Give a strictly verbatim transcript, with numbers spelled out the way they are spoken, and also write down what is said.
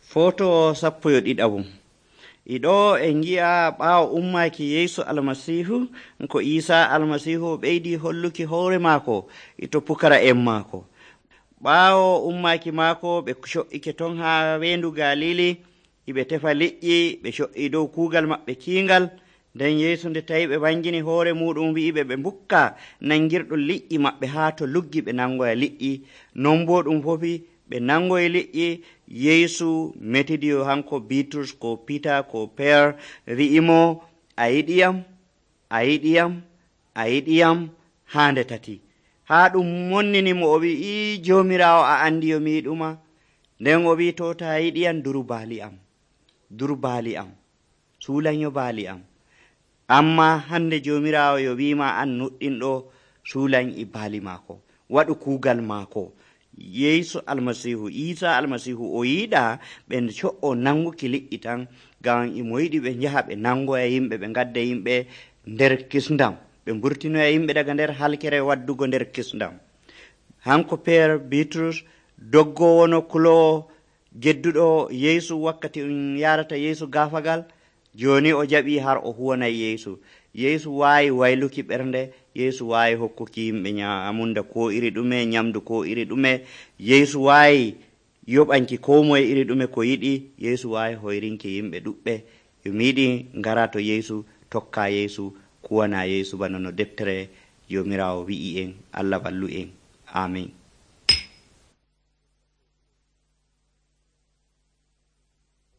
Foto sappo e ɗiɗabum. Iɗo en gi'a ɓaawo ummaki Yeesu almasihu ko Isa almasihu ɓeydi holluki hoore maako ito pukara en maako. Ɓaawo ummaki maako ɓe co'ike ton ha wendu Galili, iɓe tefa liƴƴi ɓe co'i dow kuugal maɓɓe kiingal. nden Yeesu nde tawi ɓe wangini hoore muɗum wi'iɓe ɓe mbukka nangirɗum liƴƴi maɓɓe haa to luggi ɓe nangoya liƴƴi. Non bo ɗum fofi ɓe nangoye liƴƴi. Yeesu metidiyo hanko Bitrus ko Peter ko Pierre wi'imo, a yiɗiyam a yiɗiyam a yiɗiyam hande tati. haa ɗum monninimo o wi, i jomirawo a andi yo mi yiɗuma. nden o wi, to ta yiɗiyam duru baali am duru baali am suulanyo baali am. amma hande jomirawo yo wima an nuɗɗinɗo suulan i baali maako, waɗu kuugal maako. Yeesu almasihu Isa almasihu o yiɗa ɓe co'o nanguki liƴƴi tan, ngam imo yiɗi ɓe njaha ɓe nangoya yimɓe, ɓe gadda yimɓe nder kisndam, ɓe mburtinoya yimɓe daga nder halkere waddugo nder kisndam. hanko Pierre Bitrus doggowo no kulowo jedduɗo Yeesu wakkati um yarata Yeesu gafagal, joni o jaɓi har o huwanay Yeesu. Yeesu waawi wayluki ɓernde, Yeesu waawi hokkuki yimɓe nyamunda ko iri ɗume, nyamdu ko iri ɗume. Yeesu waawi yoɓanki ko moye iri ɗume ko yiɗi. Yeesu waawi hoyrinki yimɓe ɗuɓɓe. yomi yiɗi ngara to Yeesu, tokka Yeesu, kuwana Yeesu bana no deftere jomirawo wi'i en. Allah wallu en. Amin.